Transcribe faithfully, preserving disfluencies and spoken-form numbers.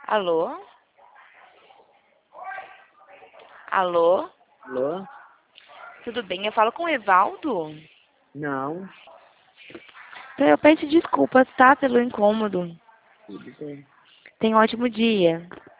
Alô? Alô? Alô? Tudo bem? Eu falo com o Evaldo? Não. Eu peço desculpas, tá? Pelo incômodo. Tudo bem. Tenha um ótimo dia.